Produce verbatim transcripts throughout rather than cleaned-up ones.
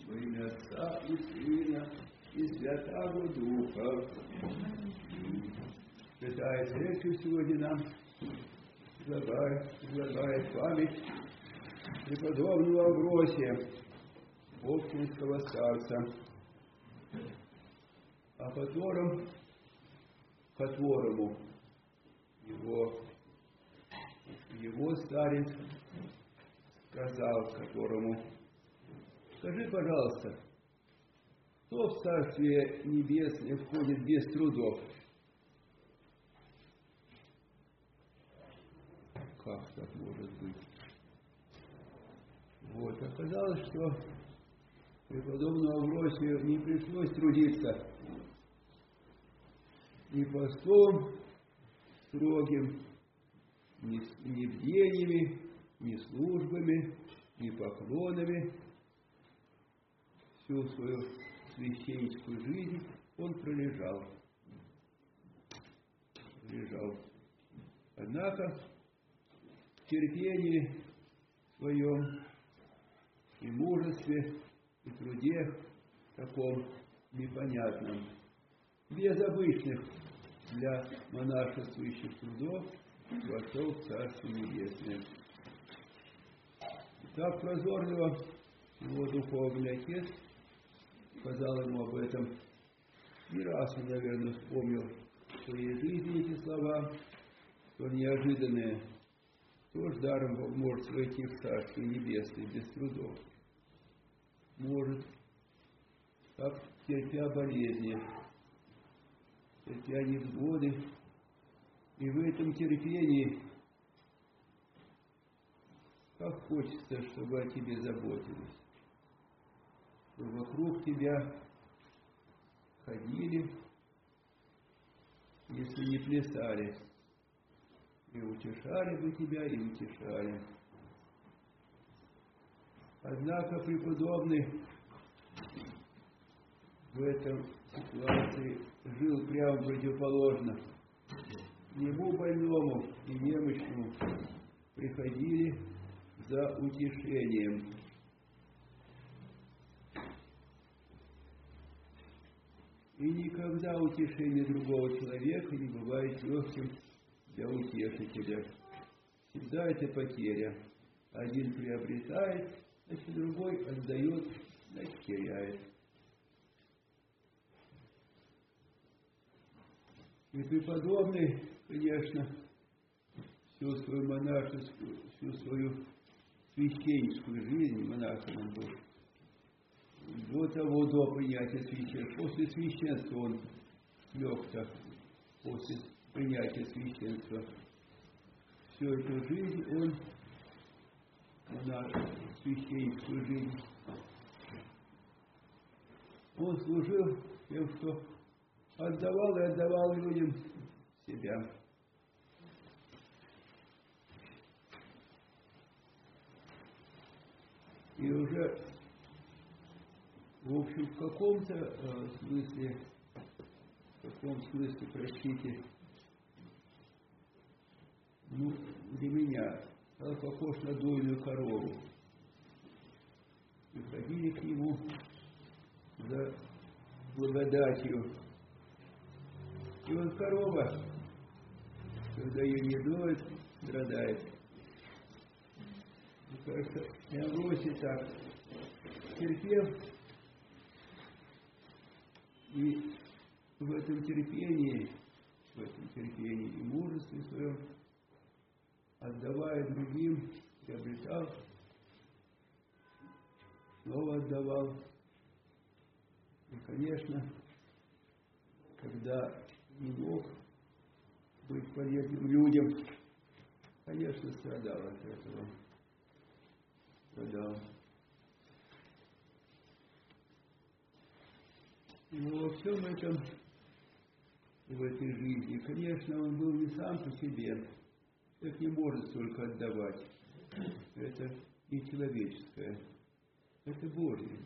Во имя Отца и Сына и Святаго Духа. Святая Церковь сегодня нам предлагает, предлагает память преподобного Амвросия, Оптинского старца, о котором, которому его, его старец сказал, которому: скажи, пожалуйста, кто в Царствие Небесное входит без трудов? Как так может быть? Вот, оказалось, что преподобному Амвросию не пришлось трудиться ни постом строгим, ни, ни бдениями, ни службами, ни поклонами. Всю свою священническую жизнь он пролежал. Пролежал. Однако в терпении своем и мужестве, и труде таком непонятном, без обычных для монашествующих трудов, вошел в Царствие Небесное. Так прозорливо его духовный отец сказал ему об этом. Не раз он, наверное, вспомнил в своей жизни эти слова, что неожиданные. Кто ж даром может войти в Царствие Небесное без трудов? Может, как терпя болезни, терпя невзгоды, и в этом терпении как хочется, чтобы о тебе заботились, чтобы вокруг тебя ходили, если не плясали, и утешали бы тебя, и утешали. Однако преподобный в этом ситуации жил прямо противоположно. К нему, больному и немощному, приходили за утешением. И никогда утешение другого человека не бывает легким для утешителя. Всегда это потеря. Один приобретает, значит другой отдает, значит теряет. И преподобный, конечно, всю свою монашескую, всю свою священническую жизнь, монахом он был, до того, до принятия священства, после священства он лег-то, после принятия священства, всю эту жизнь он, монах, священническую жизнь, он служил тем, что отдавал и отдавал людям себя. И уже, в общем, в каком-то э, смысле, в каком смысле, простите, ну, для меня стал похож на дойную корову. Приходили к нему за благодатью. И вот корова, когда ее не доят, страдает. Мне кажется, и Амвросий так терпел, и в этом терпении, в этом терпении и мужестве своем, отдавая другим, приобретал, снова отдавал. И, конечно, когда не мог быть полезным людям, конечно, страдал от этого. Страдал. Но во всем этом, в этой жизни, конечно, он был не сам по себе. Человек не может столько отдавать. Это не человеческое. Это Божье.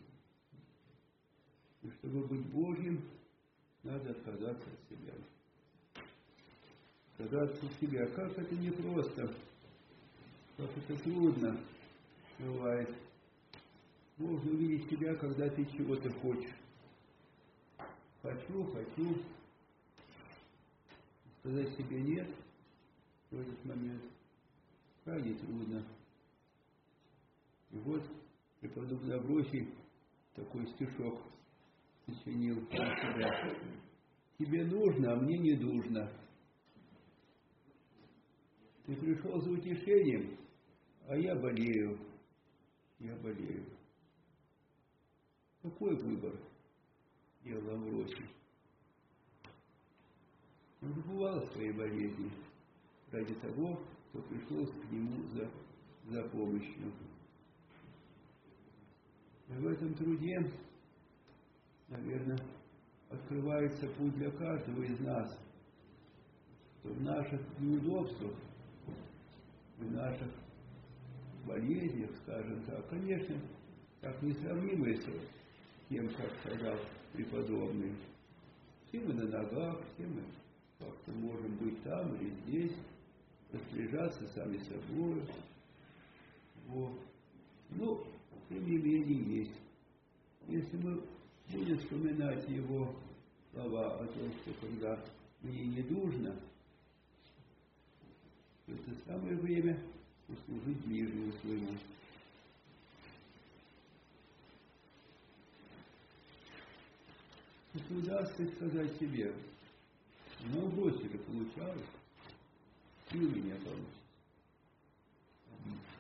И чтобы быть Божьим, надо отказаться от себя. Отказаться от себя. Как это непросто, как это трудно бывает. можно увидеть себя, когда ты чего-то хочешь. Хочу, хочу. Сказать себе нет в этот момент крайне трудно. И вот преподобный Амвросий такой стишок сочинил про себя. Тебе нужно, а мне не нужно. Ты пришел за утешением, а я болею. Я болею. Какой выбор делал Амвросий? Он забывал своей болезни ради того, кто пришел к нему за, за помощью. И в этом труде, наверное, открывается путь для каждого из нас, что в наших неудобствах, в наших болезнях, скажем так, конечно, так несравнимые с тем, как сказал преподобный. Все мы на ногах, все мы как-то можем быть там или здесь, распоряжаться сами собой. Вот. Но, тем не менее, есть. Если мы будем вспоминать его слова о том, что когда мне не нужно, то это самое время услужить ближнему своему. Если удастся сказать себе, ну, бросили, получалось, и у меня получится.